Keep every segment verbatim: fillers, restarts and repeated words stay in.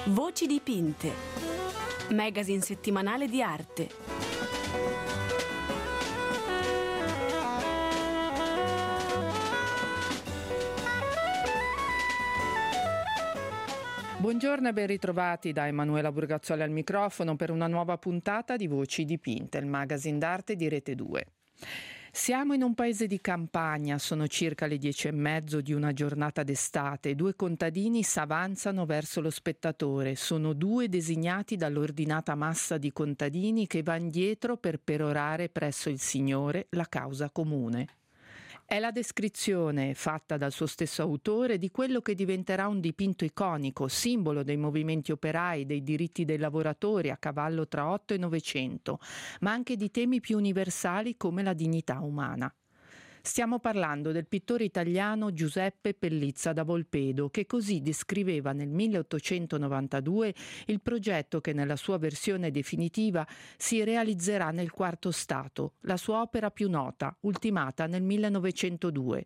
Voci dipinte. Magazine settimanale di arte. Buongiorno e ben ritrovati da Emanuela Burgazzoli al microfono per una nuova puntata di Voci dipinte, il magazine d'arte di Rete due. Siamo in un paese di campagna, sono circa le dieci e mezzo di una giornata d'estate, due contadini s'avanzano verso lo spettatore, sono due designati dall'ordinata massa di contadini che van dietro per perorare presso il Signore la causa comune. È la descrizione, fatta dal suo stesso autore, di quello che diventerà un dipinto iconico, simbolo dei movimenti operai, dei diritti dei lavoratori a cavallo tra Otto e Novecento, ma anche di temi più universali come la dignità umana. Stiamo parlando del pittore italiano Giuseppe Pellizza da Volpedo, che così descriveva nel milleottocentonovantadue il progetto che nella sua versione definitiva si realizzerà nel Quarto Stato, la sua opera più nota, ultimata nel millenovecentodue.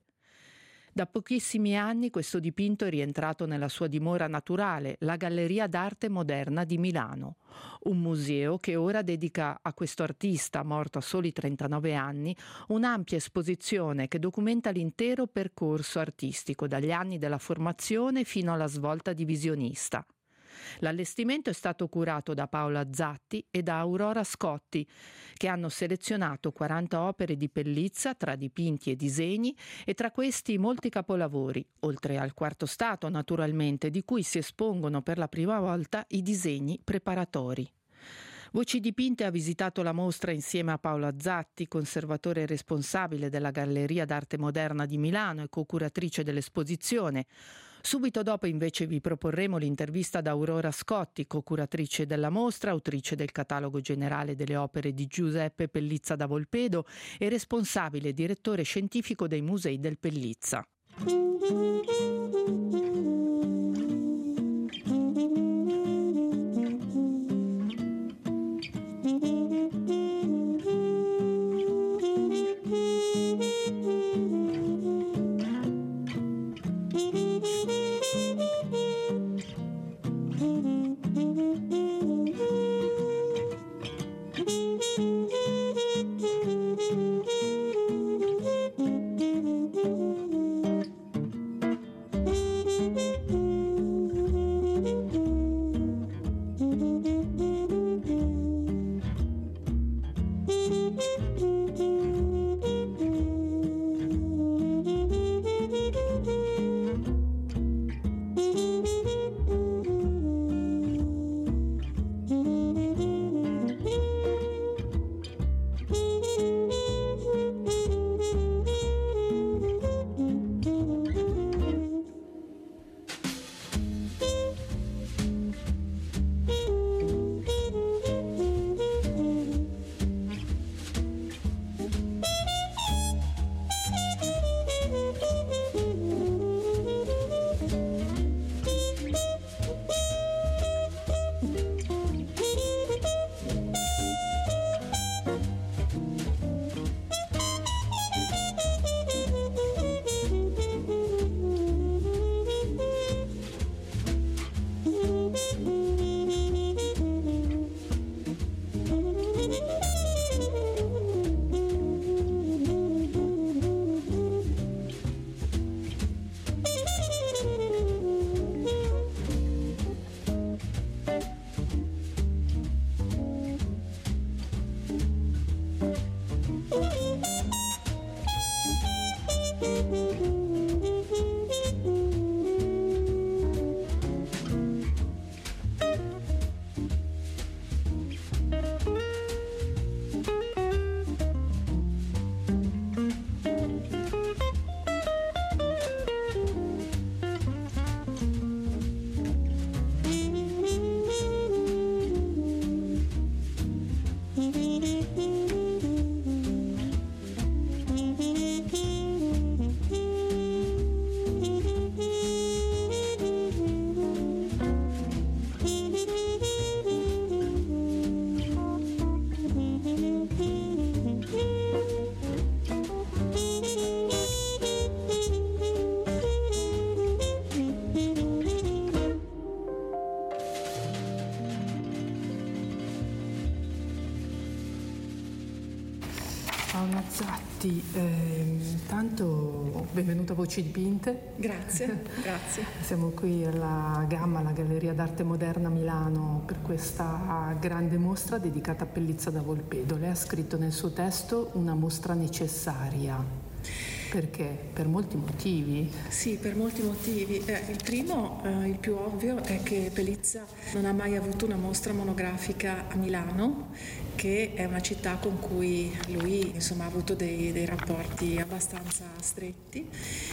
Da pochissimi anni questo dipinto è rientrato nella sua dimora naturale, la Galleria d'Arte Moderna di Milano, un museo che ora dedica a questo artista, morto a soli trentanove anni, un'ampia esposizione che documenta l'intero percorso artistico, dagli anni della formazione fino alla svolta di visionista. L'allestimento è stato curato da Paola Zatti e da Aurora Scotti, che hanno selezionato quaranta opere di Pellizza tra dipinti e disegni, e tra questi molti capolavori, oltre al Quarto Stato naturalmente, di cui si espongono per la prima volta i disegni preparatori. Voci dipinte ha visitato la mostra insieme a Paola Zatti, conservatore responsabile della Galleria d'Arte Moderna di Milano e co-curatrice dell'esposizione. Subito dopo invece vi proporremo l'intervista ad Aurora Scotti, co-curatrice della mostra, autrice del catalogo generale delle opere di Giuseppe Pellizza da Volpedo e responsabile direttore scientifico dei musei del Pellizza. Zatti, eh, tanto benvenuta a Voci Dipinte. Grazie, grazie. Siamo qui alla Gamma, alla Galleria d'Arte Moderna Milano, per questa grande mostra dedicata a Pellizza da Volpedo. Lei ha scritto nel suo testo una mostra necessaria. Perché? Per molti motivi. Sì, per molti motivi. Eh, il primo, eh, il più ovvio, è che Pellizza non ha mai avuto una mostra monografica a Milano, che è una città con cui lui insomma ha avuto dei, dei rapporti abbastanza stretti,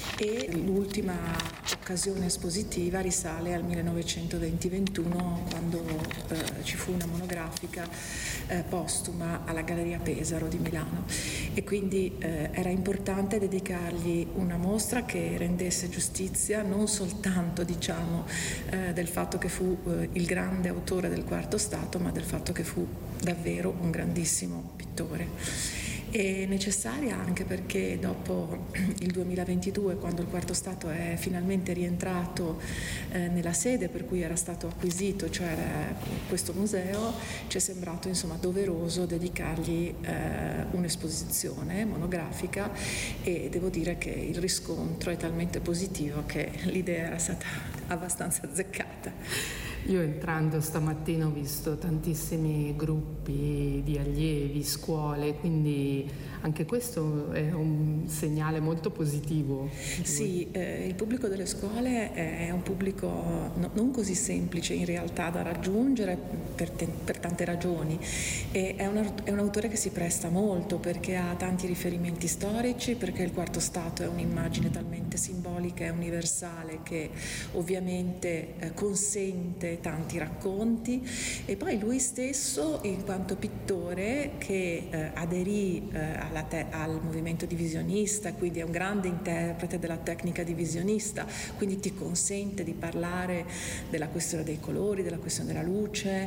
e l'ultima occasione espositiva risale al millenovecentododici ventuno, quando eh, ci fu una monografica eh, postuma alla Galleria Pesaro di Milano, e quindi eh, era importante dedicargli una mostra che rendesse giustizia non soltanto, diciamo, eh, del fatto che fu eh, il grande autore del Quarto Stato, ma del fatto che fu davvero un grandissimo pittore. È necessaria anche perché dopo il duemilaventidue, quando il Quarto Stato è finalmente rientrato eh, nella sede per cui era stato acquisito, cioè questo museo, ci è sembrato insomma doveroso dedicargli eh, un'esposizione monografica, e devo dire che il riscontro è talmente positivo che l'idea era stata abbastanza azzeccata. Io entrando stamattina ho visto tantissimi gruppi di allievi, scuole, quindi anche questo è un segnale molto positivo. Sì, eh, il pubblico delle scuole è un pubblico no, non così semplice in realtà da raggiungere per, te, per tante ragioni, e è, una, è un autore che si presta molto perché ha tanti riferimenti storici, perché il Quarto Stato è un'immagine talmente simbolica e universale che ovviamente eh, consente tanti racconti, e poi lui stesso in quanto pittore che eh, aderì eh, alla te- al movimento divisionista, quindi è un grande interprete della tecnica divisionista, quindi ti consente di parlare della questione dei colori, della questione della luce.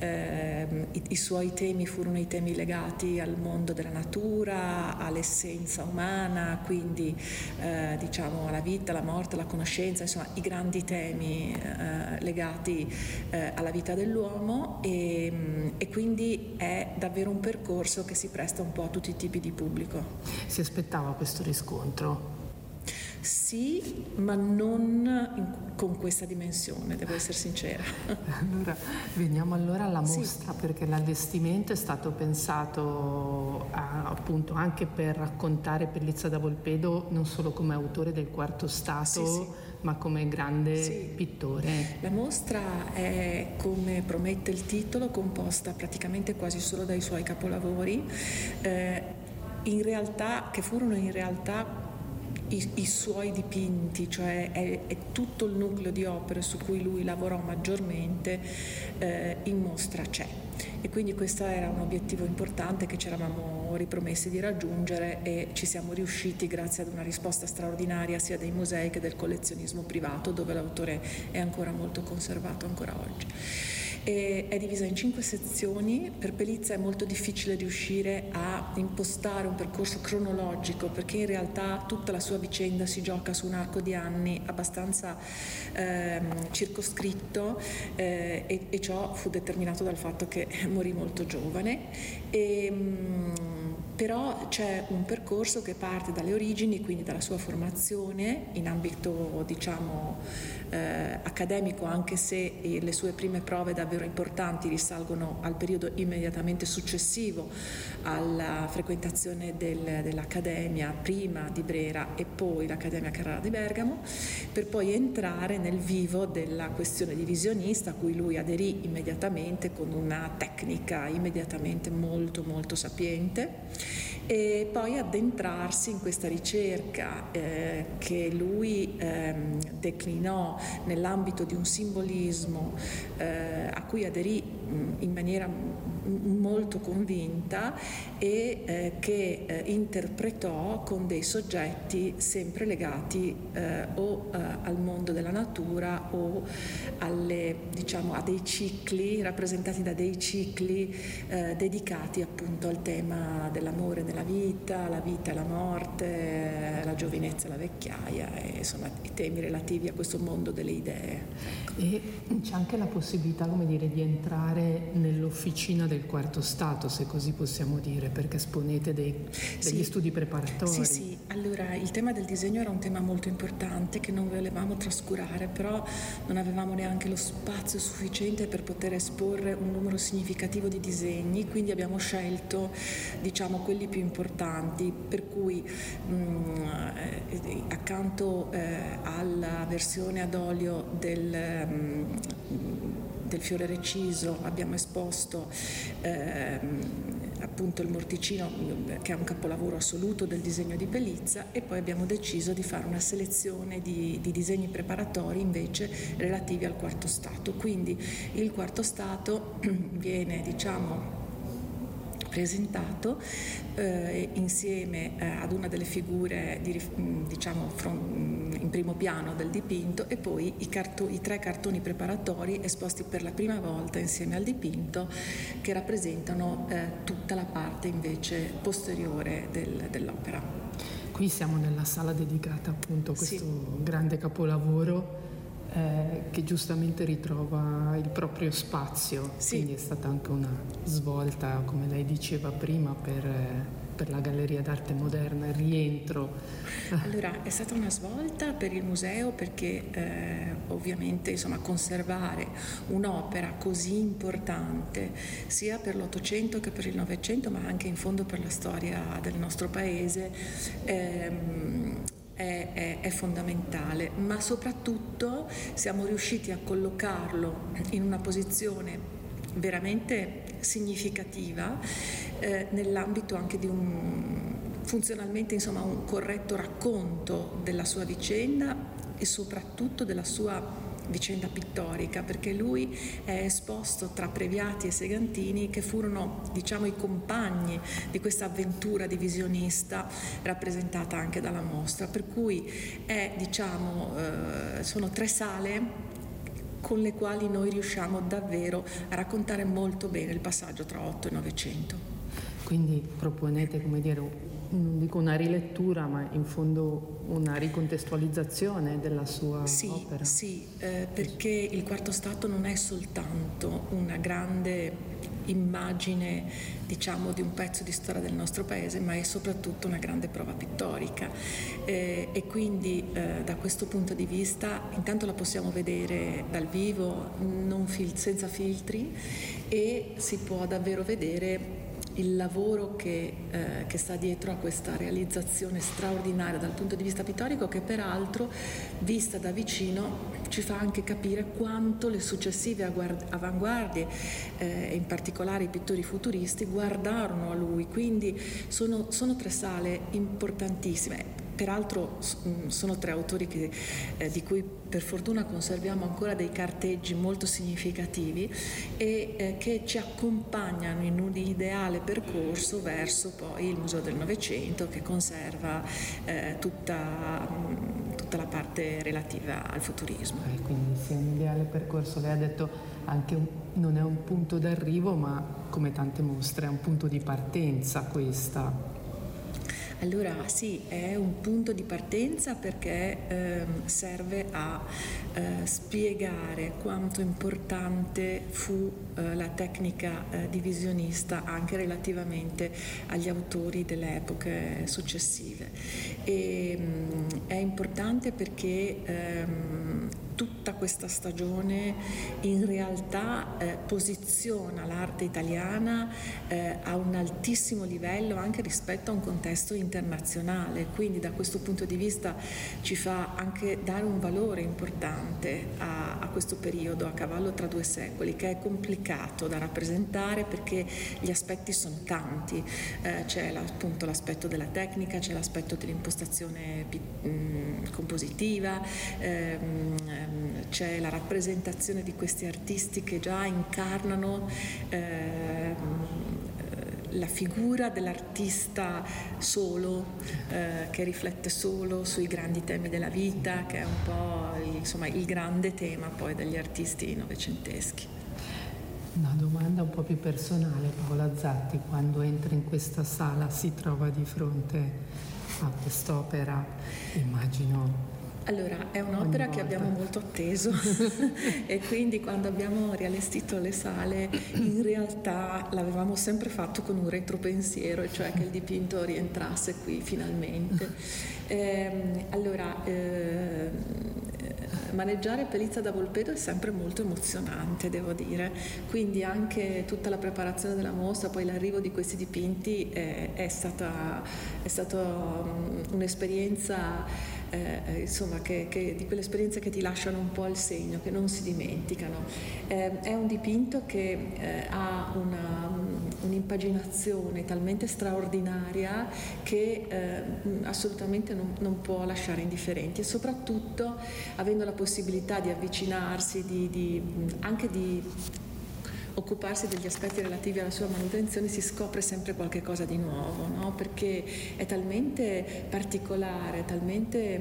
eh, i, i suoi temi furono i temi legati al mondo della natura, all'essenza umana, quindi eh, diciamo alla vita, alla morte, alla conoscenza, insomma i grandi temi eh, legati eh, alla vita dell'uomo, e, e quindi è davvero un percorso che si presta un po' a tutti i tipi di pubblico. Si aspettava questo riscontro? Sì, ma non in, con questa dimensione, devo essere sincera. Allora, veniamo allora alla mostra, sì, perché l'allestimento è stato pensato a, appunto anche per raccontare Pellizza da Volpedo non solo come autore del Quarto Stato, sì, sì, ma come grande sì. pittore. La mostra è, come promette il titolo, composta praticamente quasi solo dai suoi capolavori, eh, in realtà, che furono in realtà I, i suoi dipinti, cioè è, è tutto il nucleo di opere su cui lui lavorò maggiormente, eh, in mostra c'è, e quindi questo era un obiettivo importante che ci eravamo ripromessi di raggiungere, e ci siamo riusciti grazie ad una risposta straordinaria sia dei musei che del collezionismo privato, dove l'autore è ancora molto conservato ancora oggi. E è divisa in cinque sezioni. Per Pellizza è molto difficile riuscire a impostare un percorso cronologico, perché in realtà tutta la sua vicenda si gioca su un arco di anni abbastanza ehm, circoscritto, eh, e, e ciò fu determinato dal fatto che morì molto giovane. E, mh, però c'è un percorso che parte dalle origini, quindi dalla sua formazione in ambito, diciamo, eh, accademico, anche se eh, le sue prime prove davvero importanti risalgono al periodo immediatamente successivo alla frequentazione del, dell'Accademia, prima di Brera e poi l'Accademia Carrara di Bergamo, per poi entrare nel vivo della questione divisionista, a cui lui aderì immediatamente con una tecnica immediatamente molto molto sapiente, e poi addentrarsi in questa ricerca eh, che lui ehm, declinò nell'ambito di un simbolismo eh, a cui aderì mh, in maniera m- molto convinta, e eh, che eh, interpretò con dei soggetti sempre legati eh, o eh, al mondo della natura o alle, diciamo, a dei cicli, rappresentati da dei cicli eh, dedicati appunto al tema dell'amore nella vita, la vita e la morte, la giovinezza e la vecchiaia, e insomma i temi relativi a questo mondo delle idee. E c'è anche la possibilità, come dire, di entrare nell'officina del quarto stato, se così possiamo dire, perché esponete dei, degli sì. studi preparatori. Sì, sì, allora il tema del disegno era un tema molto importante che non volevamo trascurare, però non avevamo neanche lo spazio sufficiente per poter esporre un numero significativo di disegni, quindi abbiamo scelto, diciamo, quelli più importanti, per cui mh, eh, accanto eh, alla versione ad olio del, mh, del fiore reciso abbiamo esposto eh, appunto il Morticino, che è un capolavoro assoluto del disegno di Bellizza, e poi abbiamo deciso di fare una selezione di, di disegni preparatori invece relativi al quarto stato. Quindi il quarto stato viene, diciamo, presentato eh, insieme eh, ad una delle figure di, diciamo front, in primo piano del dipinto, e poi i, carto, i tre cartoni preparatori esposti per la prima volta insieme al dipinto, che rappresentano eh, tutta la parte invece posteriore del, dell'opera. Qui siamo nella sala dedicata appunto a questo sì. grande capolavoro Eh, che giustamente ritrova il proprio spazio, sì. quindi è stata anche una svolta, come lei diceva prima, per, per la Galleria d'Arte Moderna, il rientro. Allora, è stata una svolta per il museo perché eh, ovviamente insomma, conservare un'opera così importante sia per l'Ottocento che per il Novecento, ma anche in fondo per la storia del nostro paese, ehm, È, è, è fondamentale, ma soprattutto siamo riusciti a collocarlo in una posizione veramente significativa eh, nell'ambito anche di un funzionalmente insomma un corretto racconto della sua vicenda e soprattutto della sua vicenda pittorica, perché lui è esposto tra Previati e Segantini, che furono, diciamo, i compagni di questa avventura divisionista rappresentata anche dalla mostra, per cui è, diciamo, eh, sono tre sale con le quali noi riusciamo davvero a raccontare molto bene il passaggio tra Otto e Novecento. Quindi proponete, come dire, non dico una rilettura, ma in fondo una ricontestualizzazione della sua sì, opera. Sì, eh, perché il quarto stato non è soltanto una grande immagine, diciamo, di un pezzo di storia del nostro paese, ma è soprattutto una grande prova pittorica eh, e quindi eh, da questo punto di vista intanto la possiamo vedere dal vivo, non fil- senza filtri, e si può davvero vedere il lavoro che, eh, che sta dietro a questa realizzazione straordinaria dal punto di vista pittorico, che peraltro vista da vicino ci fa anche capire quanto le successive avanguardie eh, e in particolare i pittori futuristi guardarono a lui, quindi sono, sono tre sale importantissime. Peraltro sono tre autori che, eh, di cui per fortuna conserviamo ancora dei carteggi molto significativi e eh, che ci accompagnano in un ideale percorso verso poi il Museo del Novecento, che conserva eh, tutta, mh, tutta la parte relativa al futurismo. Eh, quindi sì, un ideale percorso. Lei ha detto anche un, non è un punto d'arrivo, ma come tante mostre è un punto di partenza questa. Allora sì, è un punto di partenza perché eh, serve a eh, spiegare quanto importante fu eh, la tecnica eh, divisionista anche relativamente agli autori delle epoche successive. E, mh, è importante perché ehm, tutta questa stagione in realtà eh, posiziona l'arte italiana eh, a un altissimo livello anche rispetto a un contesto internazionale, quindi da questo punto di vista ci fa anche dare un valore importante a, a questo periodo a cavallo tra due secoli, che è complicato da rappresentare perché gli aspetti sono tanti, eh, c'è appunto l'aspetto della tecnica, c'è l'aspetto dell'impostazione mh, compositiva, ehm, c'è la rappresentazione di questi artisti che già incarnano eh, la figura dell'artista solo, eh, che riflette solo sui grandi temi della vita, che è un po' il, insomma, il grande tema poi degli artisti novecenteschi. Una domanda un po' più personale, Paola Zatti, quando entra in questa sala si trova di fronte a quest'opera, immagino Allora, è un'opera che abbiamo molto atteso e quindi quando abbiamo riallestito le sale in realtà l'avevamo sempre fatto con un retropensiero, cioè che il dipinto rientrasse qui finalmente. Eh, allora, eh, maneggiare Pelizza da Volpedo è sempre molto emozionante, devo dire, quindi anche tutta la preparazione della mostra, poi l'arrivo di questi dipinti è, è stata, è stata um, un'esperienza Eh, insomma che, che, di quelle esperienze che ti lasciano un po' il segno, che non si dimenticano. Eh, è un dipinto che eh, ha una, un'impaginazione talmente straordinaria che eh, assolutamente non, non può lasciare indifferenti, e soprattutto avendo la possibilità di avvicinarsi, di, di, anche di occuparsi degli aspetti relativi alla sua manutenzione, si scopre sempre qualche cosa di nuovo, no? Perché è talmente particolare, talmente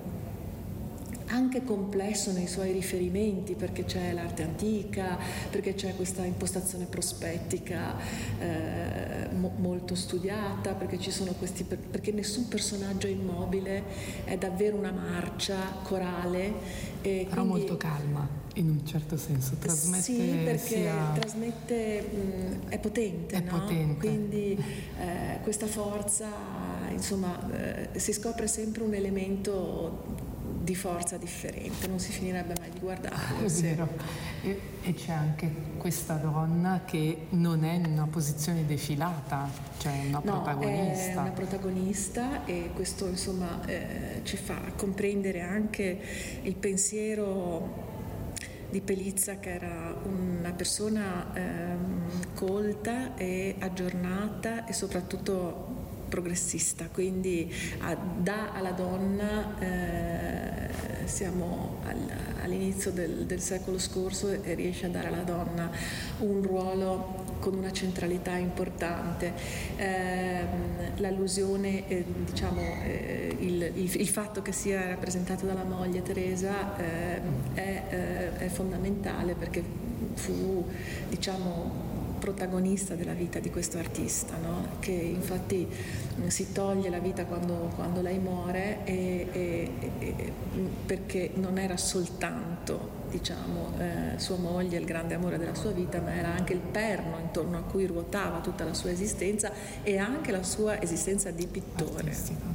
anche complesso nei suoi riferimenti, perché c'è l'arte antica, perché c'è questa impostazione prospettica eh, mo- molto studiata, perché ci sono questi perché nessun personaggio è immobile, è davvero una marcia corale e però quindi, molto calma in un certo senso, trasmette sì, perché sia... trasmette mh, è potente, è no? potente. Quindi eh, questa forza, insomma, eh, si scopre sempre un elemento di forza differente, non si finirebbe mai di guardarlo. È vero, e, e c'è anche questa donna che non è in una posizione defilata, cioè una no, protagonista. È una protagonista, e questo insomma eh, ci fa comprendere anche il pensiero di Pelizza, che era una persona ehm, colta e aggiornata e soprattutto progressista, quindi a, dà alla donna, eh, siamo al, all'inizio del, del secolo scorso, e riesce a dare alla donna un ruolo con una centralità importante. Eh, l'allusione, eh, diciamo, eh, il, il, il fatto che sia rappresentata dalla moglie Teresa eh, è, eh, è fondamentale, perché fu, diciamo, protagonista della vita di questo artista, no? Che infatti si toglie la vita quando, quando lei muore, e, e, e, perché non era soltanto, diciamo, eh, sua moglie, il grande amore della sua vita, ma era anche il perno intorno a cui ruotava tutta la sua esistenza e anche la sua esistenza di pittore.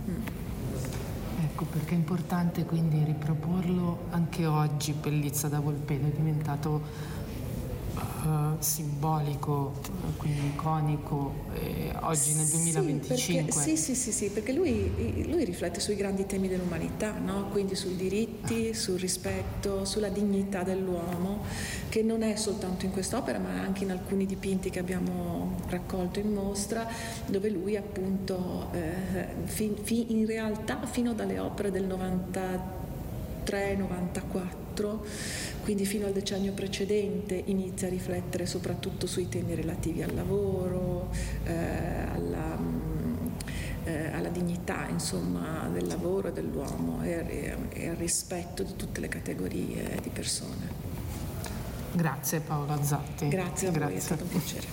Mm. Ecco perché è importante quindi riproporlo anche oggi. Pelizza da Volpedo è diventato Uh, simbolico, quindi iconico, eh, oggi nel duemilaventicinque. Sì, perché, sì, sì, sì, sì, perché lui, lui riflette sui grandi temi dell'umanità, no? Quindi sui diritti, sul rispetto, sulla dignità dell'uomo, che non è soltanto in quest'opera, ma anche in alcuni dipinti che abbiamo raccolto in mostra, dove lui appunto, eh, fin, fin, in realtà fino dalle opere del novantatré novantaquattro, quindi fino al decennio precedente, inizia a riflettere soprattutto sui temi relativi al lavoro, eh, alla, eh, alla dignità, insomma, del lavoro e dell'uomo, e, e al rispetto di tutte le categorie di persone. Grazie Paola Zatti. Grazie a Grazie. voi, è stato un piacere.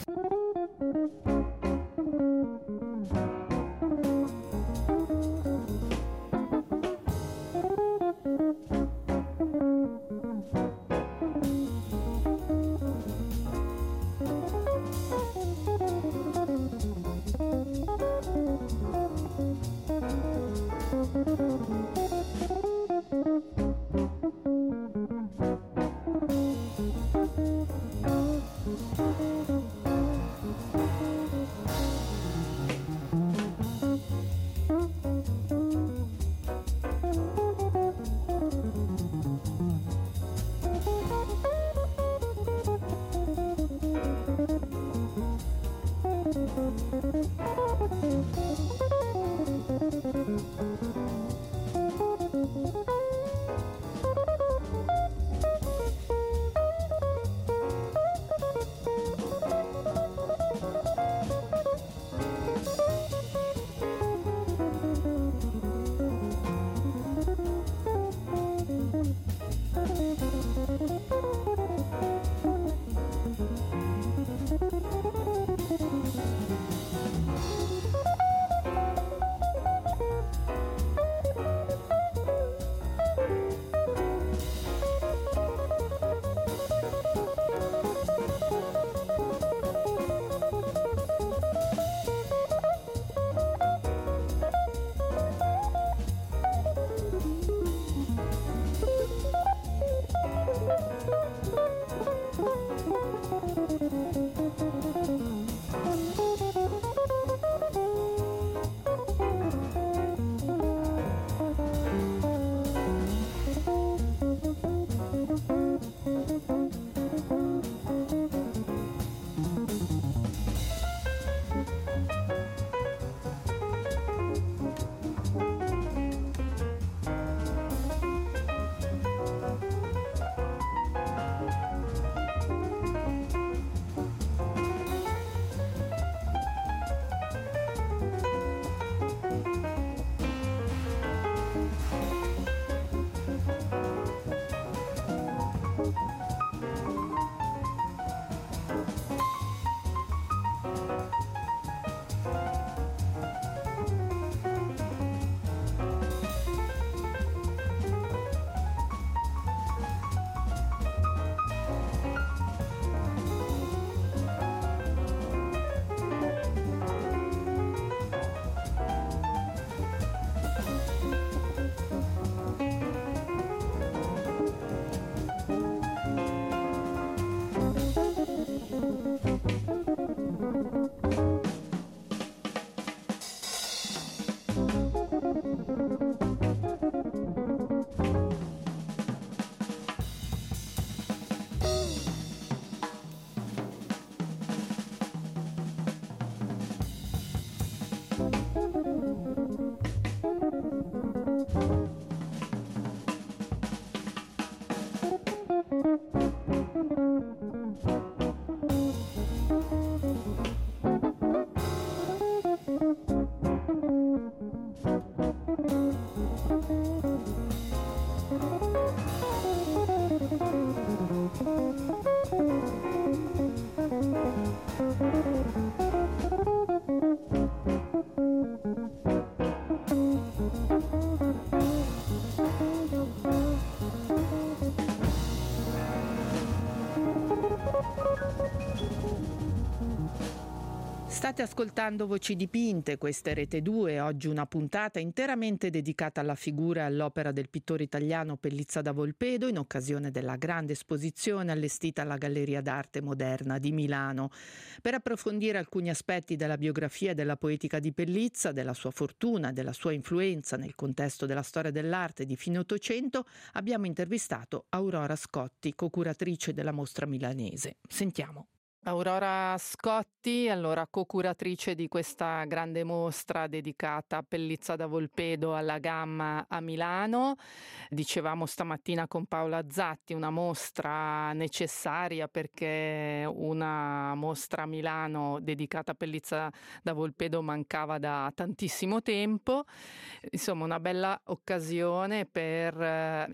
State ascoltando Voci dipinte, questa è Rete due, oggi una puntata interamente dedicata alla figura e all'opera del pittore italiano Pellizza da Volpedo in occasione della grande esposizione allestita alla Galleria d'Arte Moderna di Milano. Per approfondire alcuni aspetti della biografia e della poetica di Pellizza, della sua fortuna, della sua influenza nel contesto della storia dell'arte di fine Ottocento, abbiamo intervistato Aurora Scotti, co-curatrice della mostra milanese. Sentiamo. Aurora Scotti, allora co-curatrice di questa grande mostra dedicata a Pellizza da Volpedo alla Gamma a Milano. Dicevamo stamattina con Paola Zatti, una mostra necessaria perché una mostra a Milano dedicata a Pellizza da Volpedo mancava da tantissimo tempo. Insomma, una bella occasione per eh,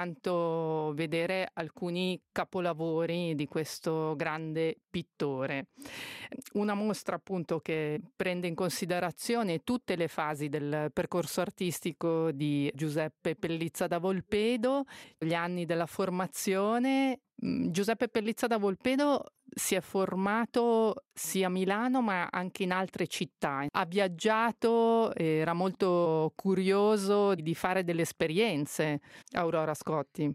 intanto vedere alcuni capolavori di questo grande pittore. Una mostra appunto che prende in considerazione tutte le fasi del percorso artistico di Giuseppe Pellizza da Volpedo, gli anni della formazione. Giuseppe Pellizza da Volpedo si è formato sia a Milano ma anche in altre città. Ha viaggiato, era molto curioso di fare delle esperienze. Aurora Scotti.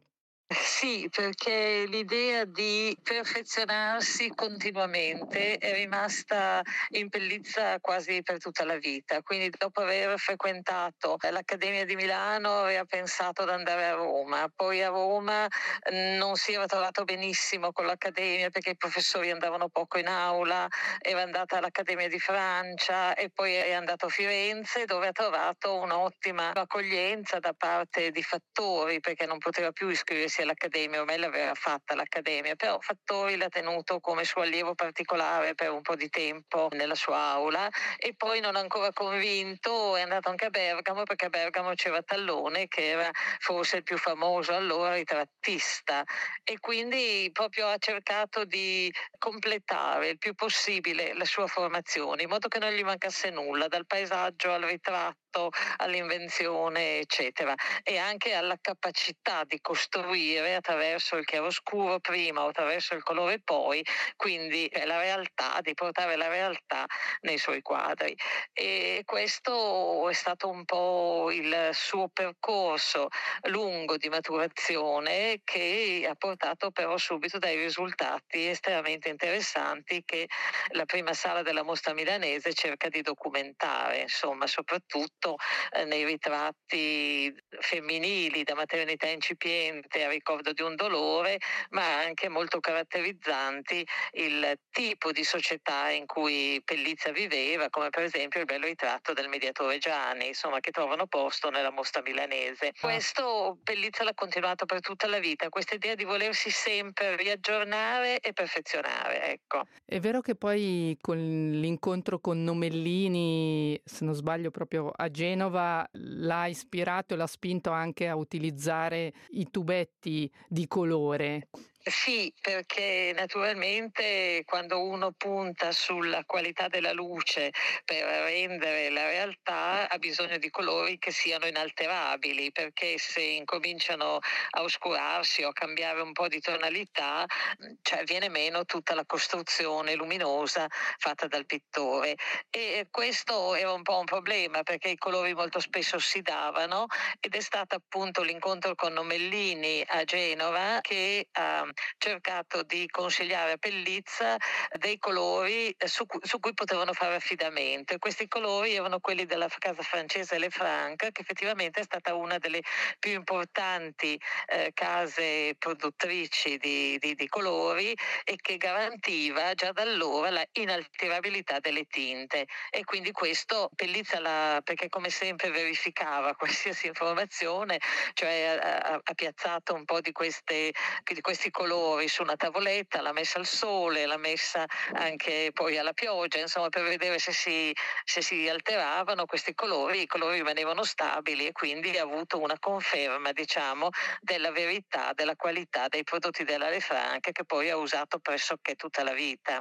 Sì, perché l'idea di perfezionarsi continuamente è rimasta in Pellizza quasi per tutta la vita. Quindi dopo aver frequentato l'Accademia di Milano aveva pensato ad andare a Roma. Poi a Roma non si era trovato benissimo con l'Accademia perché i professori andavano poco in aula, era andata all'Accademia di Francia e poi è andato a Firenze dove ha trovato un'ottima accoglienza da parte di Fattori perché non poteva più iscriversi all'Accademia, ormai l'aveva fatta l'Accademia, però Fattori l'ha tenuto come suo allievo particolare per un po' di tempo nella sua aula e poi non ancora convinto è andato anche a Bergamo perché a Bergamo c'era Tallone che era forse il più famoso allora ritrattista e quindi proprio ha cercato di completare il più possibile la sua formazione in modo che non gli mancasse nulla, dal paesaggio al ritratto all'invenzione eccetera e anche alla capacità di costruire attraverso il chiaroscuro prima o attraverso il colore poi, quindi la realtà, di portare la realtà nei suoi quadri e questo è stato un po' il suo percorso lungo di maturazione che ha portato però subito dai risultati estremamente interessanti che la prima sala della mostra milanese cerca di documentare, insomma soprattutto nei ritratti femminili da maternità incipiente a ricordo di un dolore, ma anche molto caratterizzanti il tipo di società in cui Pellizza viveva, come per esempio il bello ritratto del mediatore Gianni, insomma, che trovano posto nella mostra milanese. Questo Pellizza l'ha continuato per tutta la vita, questa idea di volersi sempre riaggiornare e perfezionare, ecco. È vero che poi con l'incontro con Nomellini, se non sbaglio proprio a Genova, l'ha ispirato e l'ha spinto anche a utilizzare i tubetti di colore. Sì, perché naturalmente quando uno punta sulla qualità della luce per rendere la realtà ha bisogno di colori che siano inalterabili, perché se incominciano a oscurarsi o a cambiare un po' di tonalità, cioè viene meno tutta la costruzione luminosa fatta dal pittore. E questo era un po' un problema perché i colori molto spesso ossidavano ed è stato appunto l'incontro con Nomellini a Genova che ha cercato di consigliare a Pellizza dei colori su cui, su cui potevano fare affidamento e questi colori erano quelli della casa francese Lefranc, che effettivamente è stata una delle più importanti eh, case produttrici di, di, di colori e che garantiva già da allora la inalterabilità delle tinte e quindi questo Pellizza la, perché come sempre verificava qualsiasi informazione, cioè ha, ha piazzato un po' di, queste, di questi colori su una tavoletta, l'ha messa al sole, l'ha messa anche poi alla pioggia, insomma per vedere se si, se si alteravano questi colori, i colori rimanevano stabili e quindi ha avuto una conferma, diciamo, della verità, della qualità dei prodotti della Lefranc che poi ha usato pressoché tutta la vita.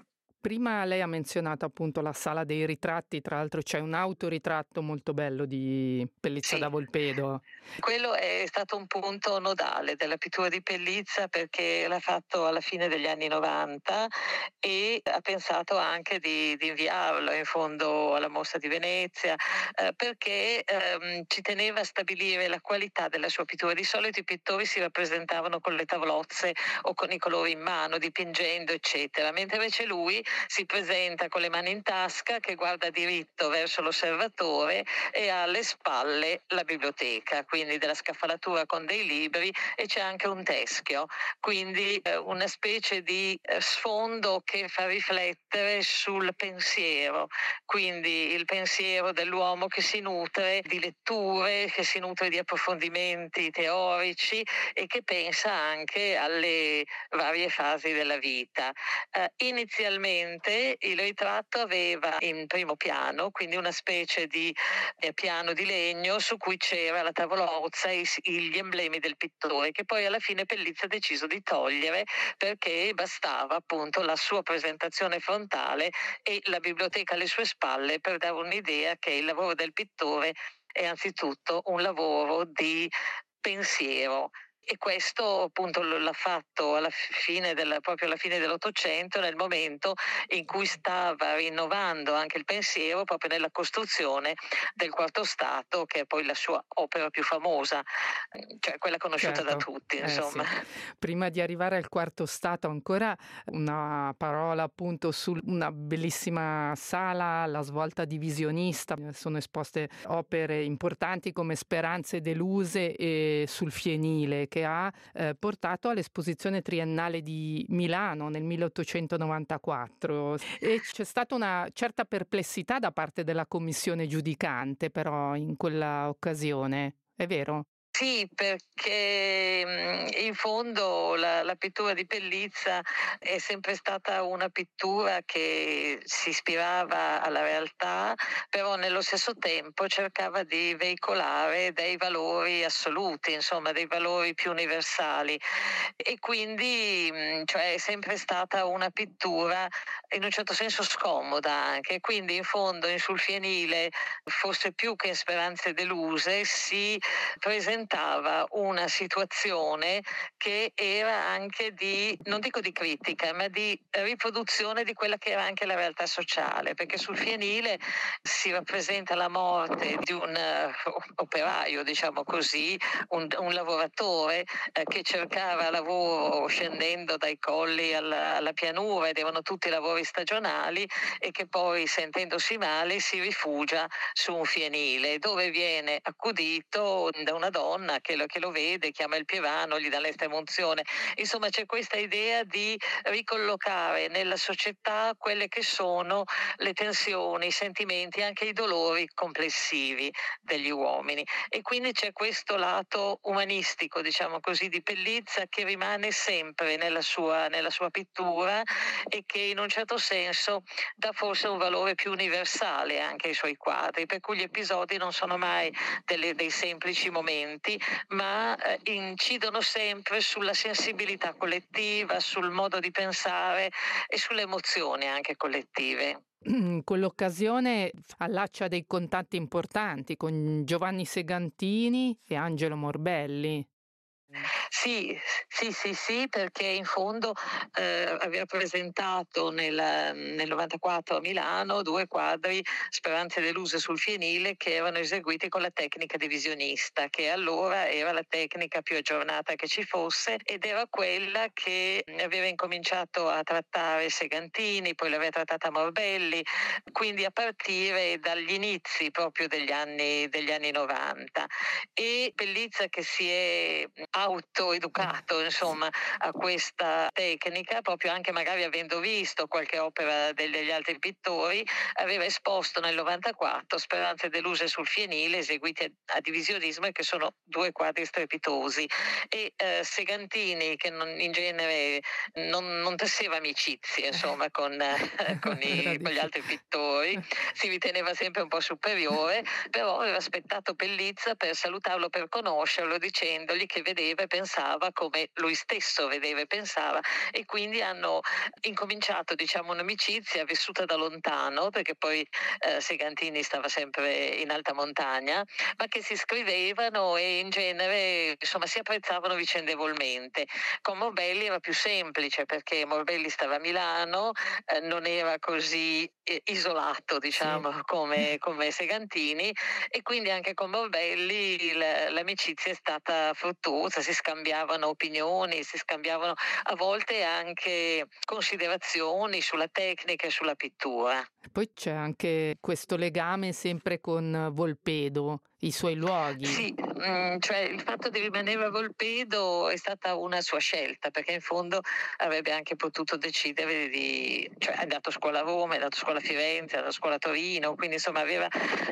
Prima lei ha menzionato appunto la sala dei ritratti, tra l'altro c'è un autoritratto molto bello di Pellizza Sì. da Volpedo. Quello è stato un punto nodale della pittura di Pellizza, perché l'ha fatto alla fine degli anni novanta e ha pensato anche di, di inviarlo in fondo alla Mostra di Venezia, eh, perché ehm, ci teneva a stabilire la qualità della sua pittura. Di solito i pittori si rappresentavano con le tavolozze o con i colori in mano, dipingendo eccetera, mentre invece lui si presenta con le mani in tasca, che guarda diritto verso l'osservatore e ha alle spalle la biblioteca, quindi della scaffalatura con dei libri, e c'è anche un teschio, quindi eh, una specie di eh, sfondo che fa riflettere sul pensiero, quindi il pensiero dell'uomo che si nutre di letture, che si nutre di approfondimenti teorici e che pensa anche alle varie fasi della vita. Eh, inizialmente il ritratto aveva in primo piano, quindi una specie di eh, piano di legno su cui c'era la tavolozza e gli emblemi del pittore, che poi alla fine Pellizza ha deciso di togliere perché bastava appunto la sua presentazione frontale e la biblioteca alle sue spalle per dare un'idea che il lavoro del pittore è anzitutto un lavoro di pensiero. E questo appunto l'ha fatto alla fine del, proprio alla fine dell'Ottocento, nel momento in cui stava rinnovando anche il pensiero proprio nella costruzione del Quarto Stato, che è poi la sua opera più famosa, cioè quella conosciuta Certo. da tutti, Eh, insomma. sì. Prima di arrivare al Quarto Stato, ancora una parola appunto su una bellissima sala, la svolta divisionista. Sono esposte opere importanti come Speranze deluse e Sul fienile, che ha eh, portato all'esposizione triennale di Milano nel milleottocentonovantaquattro, e c'è stata una certa perplessità da parte della commissione giudicante però in quella occasione, è vero? Sì, perché in fondo la, la pittura di Pellizza è sempre stata una pittura che si ispirava alla realtà, però nello stesso tempo cercava di veicolare dei valori assoluti, insomma dei valori più universali, e quindi cioè, è sempre stata una pittura in un certo senso scomoda anche, quindi in fondo in Sul fienile, forse più che in Speranze deluse, si presentava una situazione che era anche di, non dico di critica, ma di riproduzione di quella che era anche la realtà sociale, perché Sul fienile si rappresenta la morte di un uh, operaio, diciamo così, un, un lavoratore uh, che cercava lavoro scendendo dai colli alla, alla pianura, ed erano tutti lavori stagionali, e che poi, sentendosi male, si rifugia su un fienile dove viene accudito da una donna che lo, che lo vede, chiama il pievano, gli dà l'estremunzione. Insomma, c'è questa idea di ricollocare nella società quelle che sono le tensioni, i sentimenti, anche i dolori complessivi degli uomini, e quindi c'è questo lato umanistico, diciamo così, di Pellizza, che rimane sempre nella sua, nella sua pittura, e che in un certo senso dà forse un valore più universale anche ai suoi quadri, per cui gli episodi non sono mai delle, dei semplici momenti, ma eh, incidono sempre sulla sensibilità collettiva, sul modo di pensare e sulle emozioni anche collettive. In quell'occasione allaccia dei contatti importanti con Giovanni Segantini e Angelo Morbelli. Sì, sì, sì, sì, perché in fondo eh, aveva presentato nel, nel novantaquattro a Milano due quadri, Speranze deluse Sul fienile, che erano eseguiti con la tecnica divisionista, che allora era la tecnica più aggiornata che ci fosse, ed era quella che aveva incominciato a trattare Segantini, poi l'aveva trattata Morbelli, quindi a partire dagli inizi proprio degli anni, degli anni novanta. E Pellizza, che si è autoeducato insomma a questa tecnica, proprio anche magari avendo visto qualche opera degli altri pittori, aveva esposto nel novantaquattro Speranze deluse Sul fienile, eseguiti a, a divisionismo, e che sono due quadri strepitosi. E eh, Segantini, che non, in genere non, non tesseva amicizie insomma con, eh, con, i, con gli altri pittori, si riteneva sempre un po' superiore, però aveva aspettato Pellizza per salutarlo, per conoscerlo, dicendogli che vedeva e pensava pensava come lui stesso vedeva e pensava, e quindi hanno incominciato, diciamo, un'amicizia vissuta da lontano, perché poi eh, Segantini stava sempre in alta montagna, ma che si scrivevano e in genere, insomma, si apprezzavano vicendevolmente. Con Morbelli era più semplice, perché Morbelli stava a Milano, eh, non era così eh, isolato, diciamo, Sì. come, come Segantini, e quindi anche con Morbelli la, l'amicizia è stata fruttuosa, si scambiavano opinioni, si scambiavano a volte anche considerazioni sulla tecnica e sulla pittura. Poi c'è anche questo legame sempre con Volpedo, i suoi luoghi. Sì, mh, cioè il fatto di rimanere a Volpedo è stata una sua scelta, perché in fondo avrebbe anche potuto decidere di, cioè è andato a scuola a Roma, è andato a scuola a Firenze, è andato a scuola a Torino, quindi insomma aveva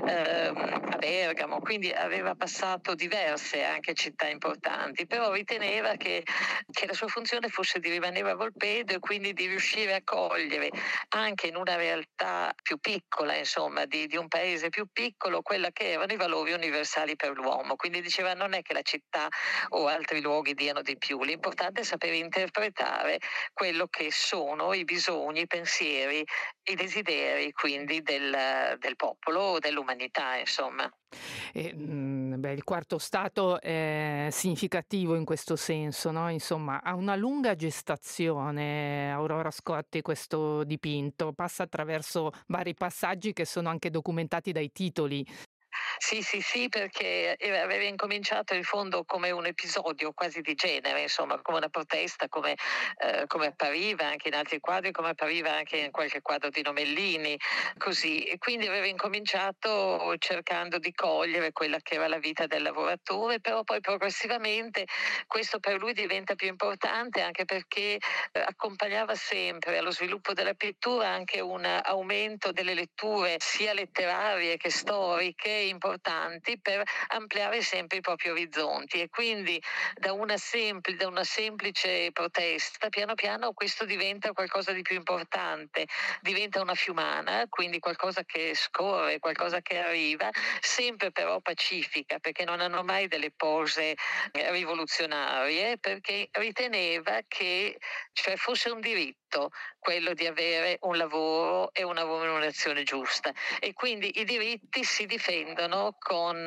ehm, a Bergamo, quindi aveva passato diverse anche città importanti, però riteneva che, che la sua funzione fosse di rimanere a Volpedo e quindi di riuscire a cogliere anche in una realtà più piccola, insomma, di, di un paese più piccolo, quella che erano i valori universali per l'uomo. Quindi diceva: non è che la città o altri luoghi diano di più, l'importante è sapere interpretare quello che sono i bisogni, i pensieri, i desideri quindi del, del popolo, dell'umanità, insomma. E, mh, beh, il quarto stato è significativo in questo senso, no? Insomma, ha una lunga gestazione, Aurora Scotti, questo dipinto, passa attraverso vari passaggi che sono anche documentati dai titoli. Sì, sì, sì, perché aveva incominciato in fondo come un episodio quasi di genere, insomma, come una protesta, come, eh, come appariva anche in altri quadri, come appariva anche in qualche quadro di Nomellini, così. E quindi aveva incominciato cercando di cogliere quella che era la vita del lavoratore, però poi progressivamente questo per lui diventa più importante, anche perché eh, accompagnava sempre allo sviluppo della pittura anche un aumento delle letture sia letterarie che storiche importanti per ampliare sempre i propri orizzonti, e quindi da una, sempli, da una semplice protesta piano piano questo diventa qualcosa di più importante, diventa una fiumana, quindi qualcosa che scorre, qualcosa che arriva, sempre però pacifica, perché non hanno mai delle pose rivoluzionarie, perché riteneva che cioè, fosse un diritto quello di avere un lavoro e una remunerazione giusta, e quindi i diritti si difendono con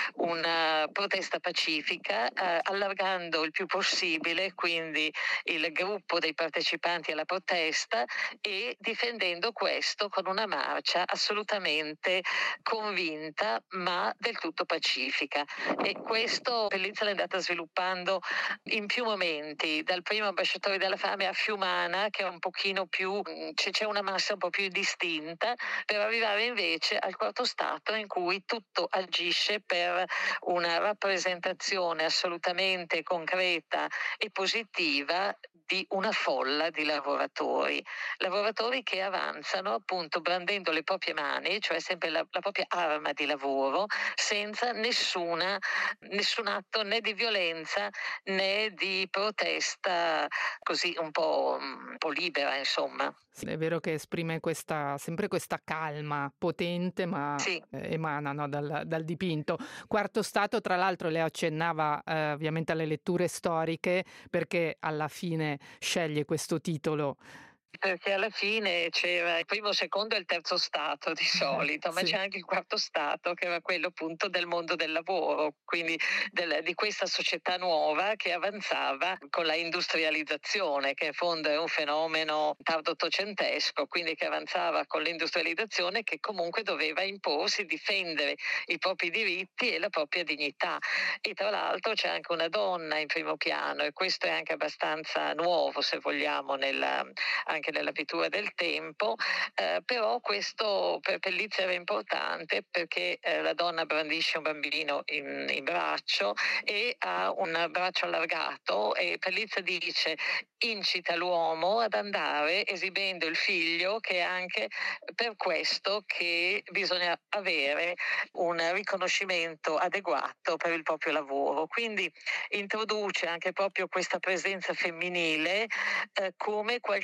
una protesta pacifica, eh, allargando il più possibile quindi il gruppo dei partecipanti alla protesta e difendendo questo con una marcia assolutamente convinta ma del tutto pacifica. E questo Bellizza l'è andata sviluppando in più momenti, dal primo Ambasciatore della Fame a Fiumana, che è un pochino più, c'è una massa un po' più distinta, per arrivare invece al quarto stato in cui tutto agisce per una rappresentazione assolutamente concreta e positiva di una folla di lavoratori, lavoratori che avanzano appunto brandendo le proprie mani, cioè sempre la, la propria arma di lavoro, senza nessuna, nessun atto né di violenza né di protesta così un po', un po' libera, insomma. È vero che esprime questa, sempre questa calma potente, ma sì. eh, emana, no, dal, dal dipinto. Quarto stato, tra l'altro, lei accennava eh, ovviamente alle letture storiche, perché alla fine sceglie questo titolo. Perché alla fine c'era il primo, secondo e il terzo stato di solito, ma sì. C'è anche il quarto stato, che era quello appunto del mondo del lavoro, quindi del, di questa società nuova che avanzava con la industrializzazione, che in fondo è un fenomeno tardo ottocentesco, quindi che avanzava con l'industrializzazione, che comunque doveva imporsi, difendere i propri diritti e la propria dignità. E tra l'altro c'è anche una donna in primo piano, e questo è anche abbastanza nuovo, se vogliamo, nella, anche nella pittura del tempo, eh, però questo per Bellizza era importante, perché eh, la donna brandisce un bambino in, in braccio e ha un braccio allargato, e Bellizza dice: incita l'uomo ad andare esibendo il figlio, che è anche per questo che bisogna avere un riconoscimento adeguato per il proprio lavoro. Quindi introduce anche proprio questa presenza femminile eh, come qualcosa che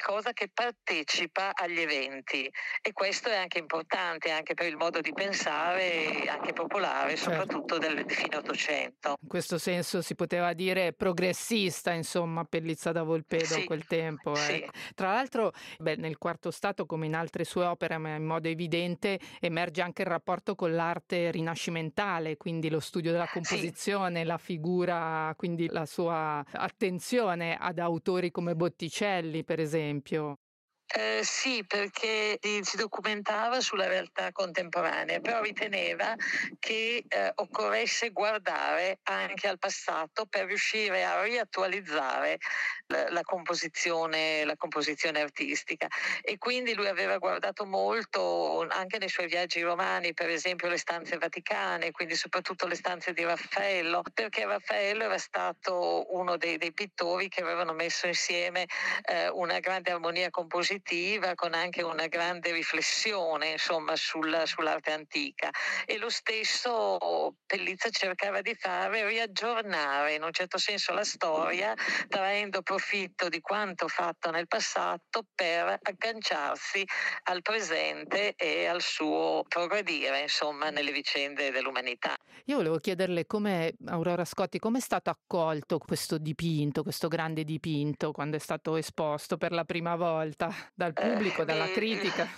che partecipa agli eventi, e questo è anche importante anche per il modo di pensare anche popolare, Certo. soprattutto del fine Ottocento. In questo senso si poteva dire progressista, insomma, Pellizza da Volpedo a Sì, quel tempo. sì. Ecco. Tra l'altro, beh, nel Quarto Stato, come in altre sue opere, ma in modo evidente, emerge anche il rapporto con l'arte rinascimentale, quindi lo studio della composizione, sì. La figura, quindi la sua attenzione ad autori come Botticelli, per esempio. Eh, sì, perché si documentava sulla realtà contemporanea, però riteneva che eh, occorresse guardare anche al passato per riuscire a riattualizzare la, la, composizione, la composizione artistica, e quindi lui aveva guardato molto anche nei suoi viaggi romani, per esempio le stanze vaticane, quindi soprattutto le stanze di Raffaello, perché Raffaello era stato uno dei, dei pittori che avevano messo insieme eh, una grande armonia compositiva con anche una grande riflessione, insomma, sul, sull'arte antica, e lo stesso Pellizza cercava di fare, riaggiornare in un certo senso la storia, traendo profitto di quanto fatto nel passato per agganciarsi al presente e al suo progredire, insomma, nelle vicende dell'umanità. Io volevo chiederle come, Aurora Scotti, come è stato accolto questo dipinto, questo grande dipinto, quando è stato esposto per la prima volta dal pubblico, eh, dalla beh, critica?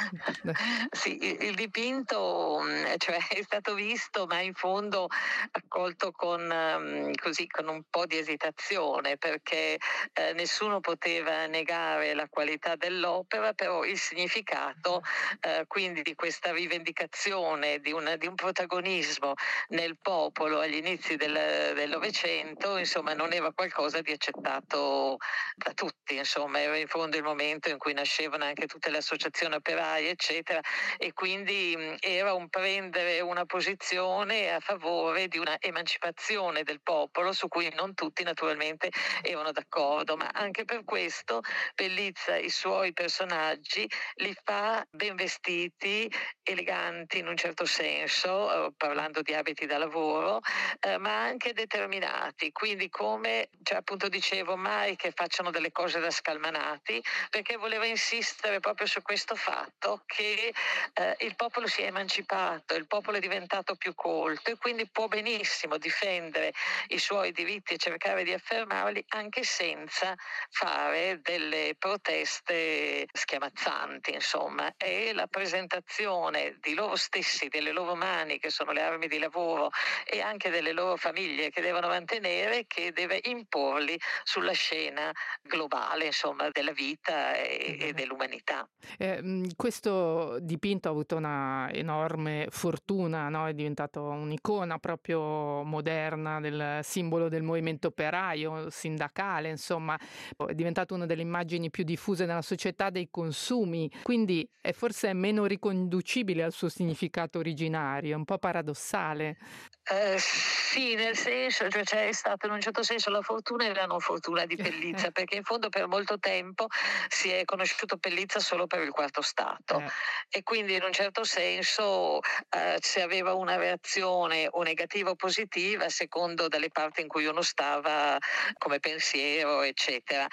Sì, il, il dipinto, cioè, è stato visto, ma in fondo accolto con, così, con un po' di esitazione, perché eh, nessuno poteva negare la qualità dell'opera, però il significato eh, quindi di questa rivendicazione di, una, di un protagonismo nel popolo agli inizi del, del Novecento, insomma, non era qualcosa di accettato da tutti, insomma, era in fondo il momento in cui nascevano anche tutte le associazioni operaie, eccetera, e quindi mh, era un prendere una posizione a favore di una emancipazione del popolo, su cui non tutti naturalmente erano d'accordo, ma anche per questo Pellizza i suoi personaggi li fa ben vestiti, eleganti in un certo senso, eh, parlando di abiti da lavoro, eh, ma anche determinati, quindi come, cioè, appunto dicevo, mai che facciano delle cose da scalmanati, perché voleva insistere proprio su questo fatto che eh, il popolo si è emancipato, il popolo è diventato più colto, e quindi può benissimo difendere i suoi diritti e cercare di affermarli anche senza fare delle proteste schiamazzanti, insomma. E la presentazione di loro stessi, delle loro mani, che sono le armi di lavoro, e anche delle loro famiglie che devono mantenere, che deve imporli sulla scena globale, insomma, della vita e, e dell'umanità. Eh, questo dipinto ha avuto una enorme fortuna, no? È diventato un'icona proprio moderna, del simbolo del movimento operaio, sindacale, insomma, è diventato una delle immagini più diffuse nella società dei consumi, quindi è forse meno riconducibile al suo significato originario, è un po' paradossale. Eh, sì, nel senso, cioè c'è stata in un certo senso la fortuna e la non fortuna di Pellizza, perché in fondo per molto tempo si è conosciuto Pellizza solo per il Quarto Stato, eh. e quindi in un certo senso eh, se aveva una reazione o negativa o positiva a secondo dalle parti in cui uno stava come pensiero, eccetera.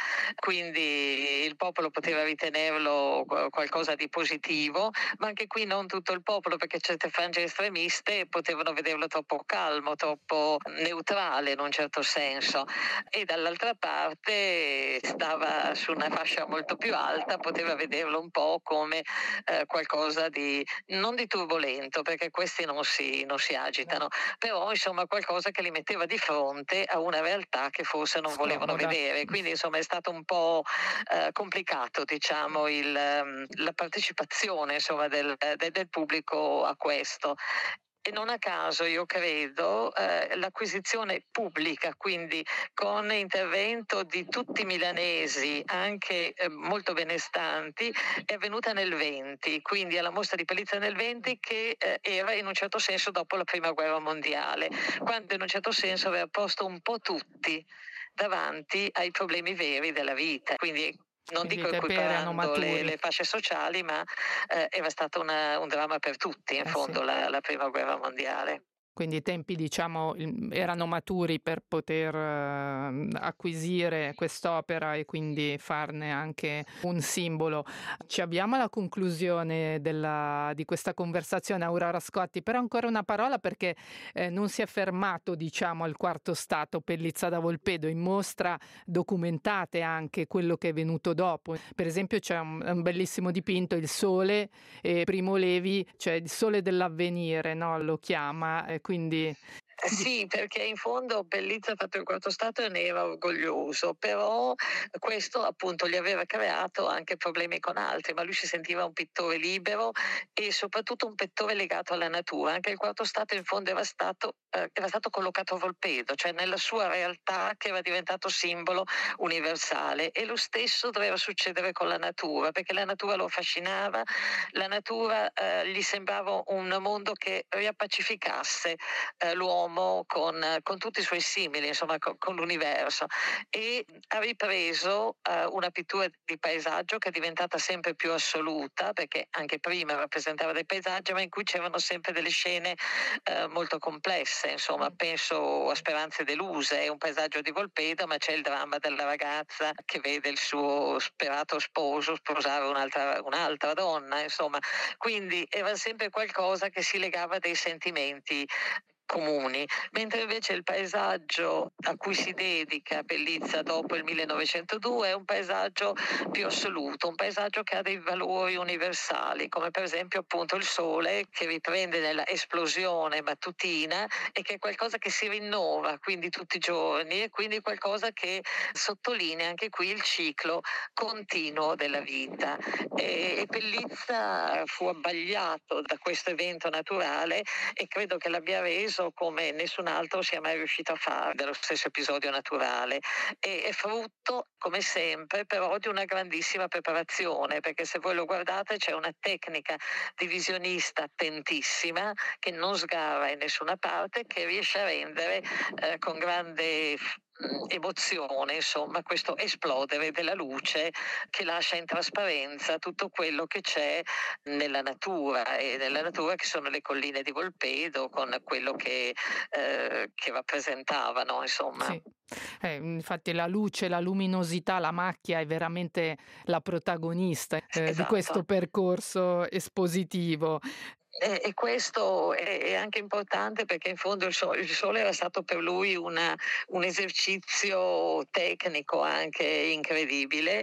Quindi il popolo poteva ritenerlo qualcosa di positivo, ma anche qui non tutto il popolo, perché certe frange estremiste potevano vederlo troppo calmo, troppo neutrale in un certo senso, e dall'altra parte stava su una fascia molto più alta, poteva vederlo un po' come eh, qualcosa di non di turbolento, perché questi non si, non si agitano, però insomma qualcosa che li metteva di fronte a una realtà che forse non volevano Scomoda. vedere, quindi insomma è stato un po' eh, complicato, diciamo, il, la partecipazione, insomma, del, del, del pubblico a questo. E non a caso io credo eh, l'acquisizione pubblica, quindi con intervento di tutti i milanesi, anche eh, molto benestanti, è avvenuta nel venti, quindi alla mostra di Pellizza nel venti, che eh, era in un certo senso dopo la prima guerra mondiale, quando in un certo senso aveva posto un po' tutti davanti ai problemi veri della vita. Quindi non dico equiparando le, le fasce sociali, ma eh, era stato una, un dramma per tutti, in eh fondo, sì. la, la prima guerra mondiale. quindi i tempi diciamo erano maturi per poter eh, acquisire quest'opera e quindi farne anche un simbolo. Ci abbiamo alla conclusione della, di questa conversazione, Aurora Scotti, però ancora una parola perché eh, non si è fermato diciamo al quarto stato Pellizza da Volpedo, in mostra documentate anche quello che è venuto dopo. Per esempio c'è un, un bellissimo dipinto, Il Sole, e Primo Levi, cioè il sole dell'avvenire, no? Lo chiama, e quindi... Sì, perché in fondo Pellizza ha fatto il quarto stato e ne era orgoglioso, però questo appunto gli aveva creato anche problemi con altri, ma lui si sentiva un pittore libero e soprattutto un pittore legato alla natura. Anche il quarto stato in fondo era stato, eh, era stato collocato a Volpedo, cioè nella sua realtà che era diventato simbolo universale, e lo stesso doveva succedere con la natura, perché la natura lo affascinava, la natura eh, gli sembrava un mondo che riappacificasse eh, l'uomo Con, con tutti i suoi simili, insomma con, con l'universo, e ha ripreso uh, una pittura di paesaggio che è diventata sempre più assoluta, perché anche prima rappresentava dei paesaggi ma in cui c'erano sempre delle scene uh, molto complesse, insomma penso a Speranze deluse, è un paesaggio di Volpedo ma c'è il dramma della ragazza che vede il suo sperato sposo sposare un'altra, un'altra donna, insomma, quindi era sempre qualcosa che si legava a dei sentimenti comuni, mentre invece il paesaggio a cui si dedica Pellizza dopo il millenovecentodue è un paesaggio più assoluto, un paesaggio che ha dei valori universali, come per esempio appunto il sole che riprende nella esplosione mattutina e che è qualcosa che si rinnova quindi tutti i giorni, e quindi qualcosa che sottolinea anche qui il ciclo continuo della vita. E, e Pellizza fu abbagliato da questo evento naturale e credo che l'abbia reso come nessun altro sia mai riuscito a fare dello stesso episodio naturale, e è frutto come sempre però di una grandissima preparazione, perché se voi lo guardate c'è una tecnica di visionista attentissima che non sgarra in nessuna parte, che riesce a rendere eh, con grande emozione, insomma, questo esplodere della luce che lascia in trasparenza tutto quello che c'è nella natura, e nella natura che sono le colline di Volpedo con quello che, eh, che rappresentavano, insomma. Sì. Eh, infatti la luce, la luminosità, la macchia è veramente la protagonista eh, Esatto. di questo percorso espositivo. E, e questo è, è anche importante perché in fondo il sole, il sole era stato per lui una, un esercizio tecnico anche incredibile,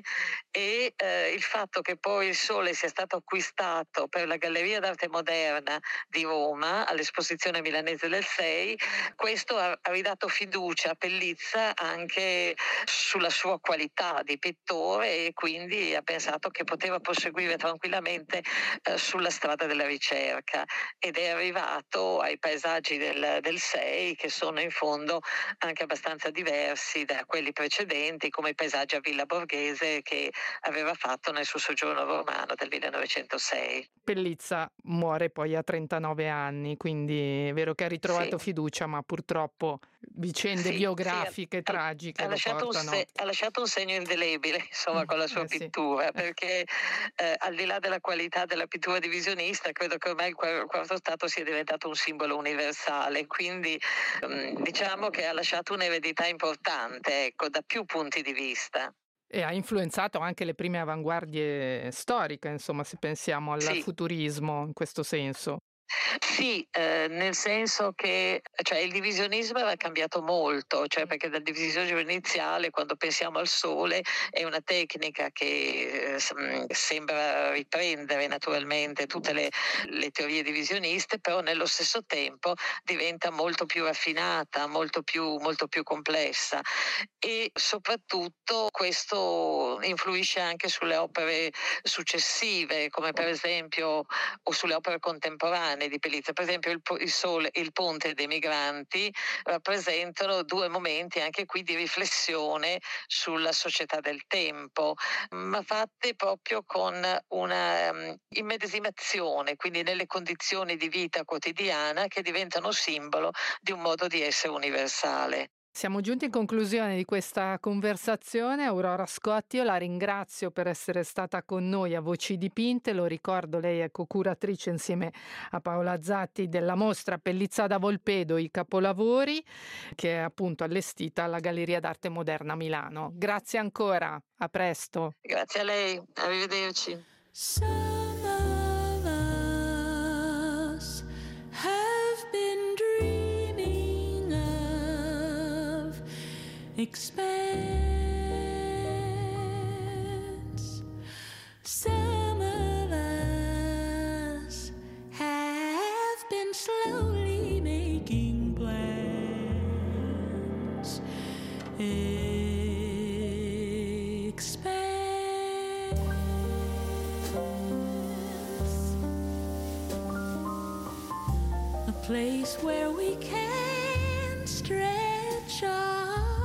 e eh, il fatto che poi il sole sia stato acquistato per la Galleria d'Arte Moderna di Roma all'esposizione milanese del sei, questo ha, ha ridato fiducia a Pellizza anche sulla sua qualità di pittore, e quindi ha pensato che poteva proseguire tranquillamente eh, sulla strada della ricerca, ed è arrivato ai paesaggi del, del sei, che sono in fondo anche abbastanza diversi da quelli precedenti, come i paesaggi a Villa Borghese che aveva fatto nel suo soggiorno romano del millenovecentosei. Pellizza muore poi a trentanove anni, quindi è vero che ha ritrovato sì. fiducia, ma purtroppo vicende sì, biografiche sì, tragiche ha, lo lasciato portano. Un se- ha lasciato un segno indelebile, insomma, con la sua eh, pittura, sì. perché eh, al di là della qualità della pittura divisionista, credo che ormai il quarto stato sia diventato un simbolo universale, quindi um, diciamo che ha lasciato un'eredità importante, ecco, da più punti di vista. E ha influenzato anche le prime avanguardie storiche, insomma, se pensiamo al sì. futurismo in questo senso. Sì, eh, nel senso che cioè, il divisionismo era cambiato molto, cioè perché dal divisionismo iniziale, quando pensiamo al sole, è una tecnica che eh, sembra riprendere naturalmente tutte le, le teorie divisioniste, però nello stesso tempo diventa molto più raffinata, molto più, molto più complessa, e soprattutto questo influisce anche sulle opere successive, come per esempio o sulle opere contemporanee di Pellizza. Per esempio il, il Sole e il Ponte dei Migranti rappresentano due momenti anche qui di riflessione sulla società del tempo, ma fatte proprio con una um, immedesimazione, quindi nelle condizioni di vita quotidiana, che diventano simbolo di un modo di essere universale. Siamo giunti in conclusione di questa conversazione. Aurora Scotti, io la ringrazio per essere stata con noi a Voci Dipinte. Lo ricordo, lei è co-curatrice insieme a Paola Zatti della mostra Pellizza da Volpedo, i capolavori, che è appunto allestita alla Galleria d'Arte Moderna a Milano. Grazie ancora, a presto. Grazie a lei, arrivederci. Expanse. Some of us have been slowly making plans. Expanse. A place where we can stretch our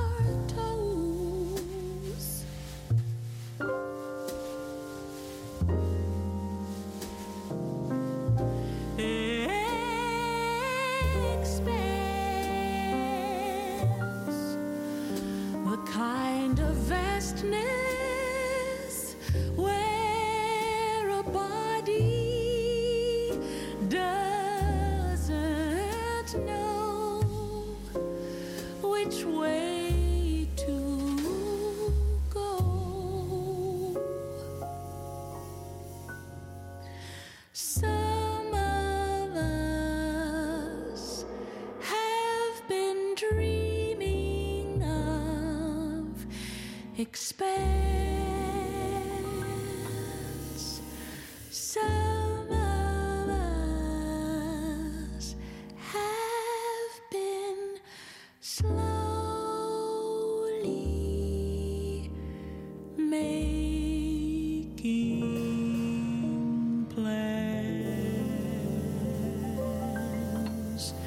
kind of vastness where a body doesn't know which way to go. Some of us have been dreaming of expanse. Some of us have been slowly making plans.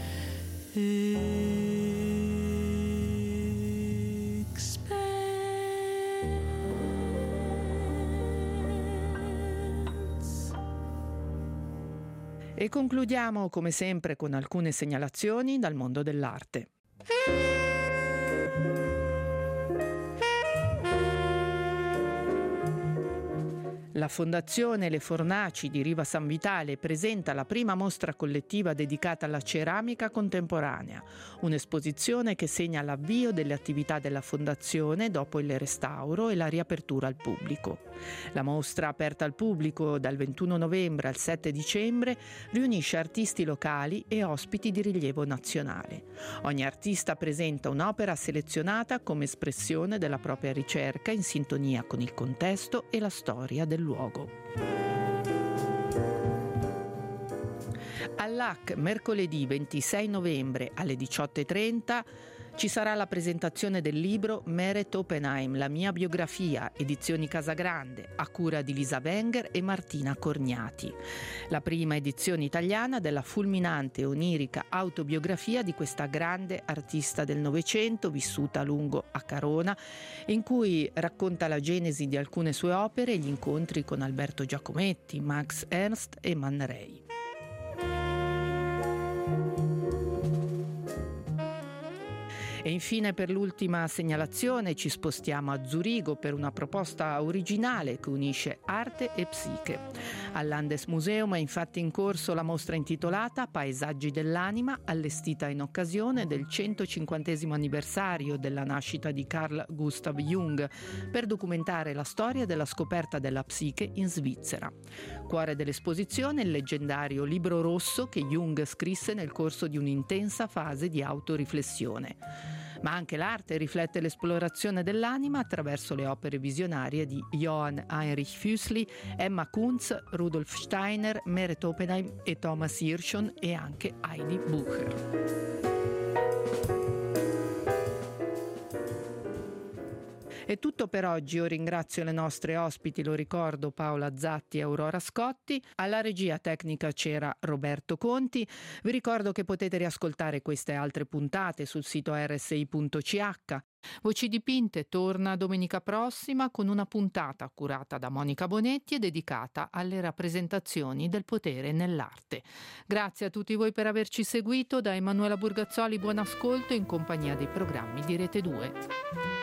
E concludiamo come sempre con alcune segnalazioni dal mondo dell'arte. La Fondazione Le Fornaci di Riva San Vitale presenta la prima mostra collettiva dedicata alla ceramica contemporanea, un'esposizione che segna l'avvio delle attività della Fondazione dopo il restauro e la riapertura al pubblico. La mostra, aperta al pubblico dal ventuno novembre al sette dicembre, riunisce artisti locali e ospiti di rilievo nazionale. Ogni artista presenta un'opera selezionata come espressione della propria ricerca in sintonia con il contesto e la storia del luogo. All'A C mercoledì ventisei novembre alle diciotto e trenta ci sarà la presentazione del libro Meret Oppenheim, la mia biografia, edizioni Casagrande, a cura di Lisa Wenger e Martina Corniati. La prima edizione italiana della fulminante e onirica autobiografia di questa grande artista del Novecento, vissuta a lungo a Carona, in cui racconta la genesi di alcune sue opere e gli incontri con Alberto Giacometti, Max Ernst e Man Ray. E infine, per l'ultima segnalazione, ci spostiamo a Zurigo per una proposta originale che unisce arte e psiche. Al Landesmuseum è infatti in corso la mostra intitolata Paesaggi dell'anima, allestita in occasione del centocinquantesimo anniversario della nascita di Carl Gustav Jung, per documentare la storia della scoperta della psiche in Svizzera. Cuore dell'esposizione il leggendario Libro Rosso che Jung scrisse nel corso di un'intensa fase di autoriflessione. Ma anche l'arte riflette l'esplorazione dell'anima attraverso le opere visionarie di Johann Heinrich Füssli, Emma Kunz, Rudolf Steiner, Meret Oppenheim e Thomas Hirschhorn e anche Heidi Bucher. È tutto per oggi, io ringrazio le nostre ospiti, lo ricordo, Paola Zatti e Aurora Scotti, alla regia tecnica c'era Roberto Conti, vi ricordo che potete riascoltare queste e altre puntate sul sito erre esse i punto ci acca. Voci dipinte torna domenica prossima con una puntata curata da Monica Bonetti e dedicata alle rappresentazioni del potere nell'arte. Grazie a tutti voi per averci seguito, da Emanuela Burgazzoli buon ascolto in compagnia dei programmi di Rete due.